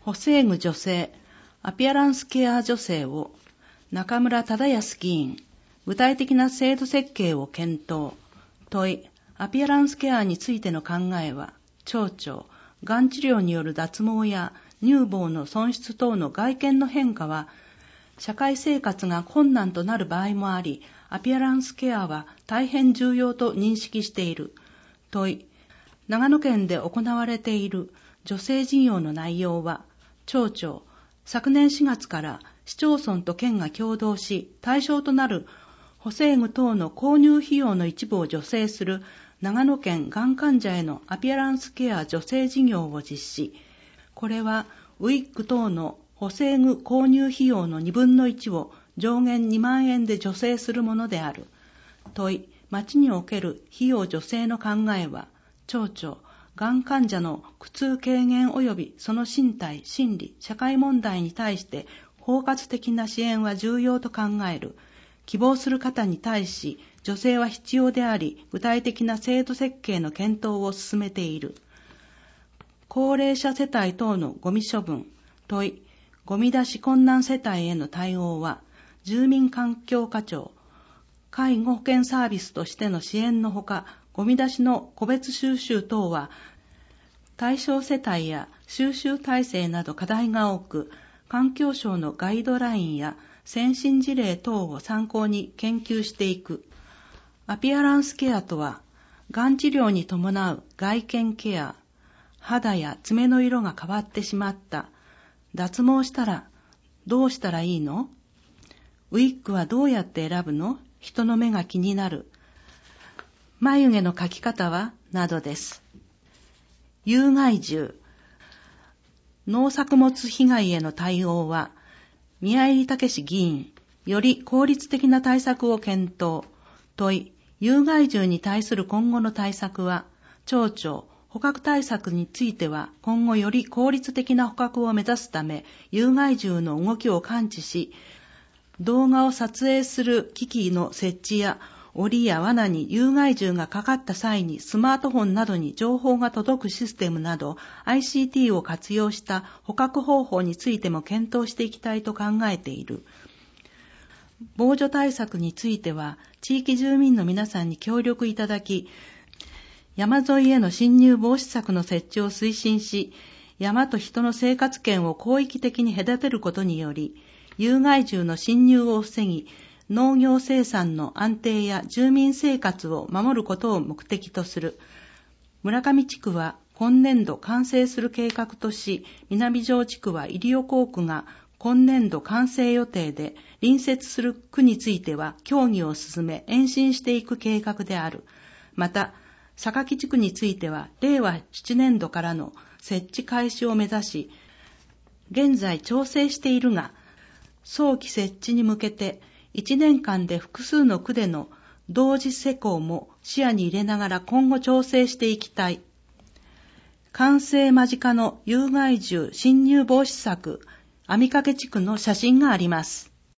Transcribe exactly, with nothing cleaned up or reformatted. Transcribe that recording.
補正具女性、アピアランスケア女性を中村忠康議員、具体的な制度設計を検討。問い、アピアランスケアについての考えは、町長、がん治療による脱毛や乳房の損失等の外見の変化は、社会生活が困難となる場合もあり、アピアランスケアは大変重要と認識している。問い、長野県で行われている女性事業の内容は、町長、昨年しがつから市町村と県が共同し、対象となる補正具等の購入費用の一部を助成する長野県がん患者へのアピアランスケア助成事業を実施。これはウィッグ等の補正具購入費用のにぶんのいちを上限にまんえんで助成するものである。問い、町における費用助成の考えは、町長、がん患者の苦痛軽減及びその身体、心理、社会問題に対して包括的な支援は重要と考える。希望する方に対し、助成は必要であり、具体的な制度設計の検討を進めている。高齢者世帯等のゴミ処分。問い、ゴミ出し困難世帯への対応は、住民環境課長、介護保険サービスとしての支援のほか、ゴミ出しの個別収集等は、対象世帯や収集体制など課題が多く、環境省のガイドラインや先進事例等を参考に研究していく。アピアランスケアとは、がん治療に伴う外見ケア、肌や爪の色が変わってしまった。脱毛したらどうしたらいいの？ウィッグはどうやって選ぶの？人の目が気になる。眉毛の描き方は？などです。有害獣。農作物被害への対応は、宮入武議員、より効率的な対策を検討。問い、有害獣に対する今後の対策は、町長、捕獲対策については、今後より効率的な捕獲を目指すため、有害獣の動きを感知し、動画を撮影する機器の設置や、檻や罠に有害獣がかかった際にスマートフォンなどに情報が届くシステムなど アイシーティー を活用した捕獲方法についても検討していきたいと考えている。防除対策については地域住民の皆さんに協力いただき、山沿いへの侵入防止策の設置を推進し、山と人の生活圏を広域的に隔てることにより、有害獣の侵入を防ぎ、農業生産の安定や住民生活を守ることを目的とする。村上地区は今年度完成する計画とし、南城地区は入尾校区が今年度完成予定で、隣接する区については協議を進め、延伸していく計画である。また、榊地区については、れいわななねんどからの設置開始を目指し、現在調整しているが、早期設置に向けて、いちねんかんで複数の区での同時施工も視野に入れながら今後調整していきたい。完成間近の有害獣侵入防止策、網掛地区の写真があります。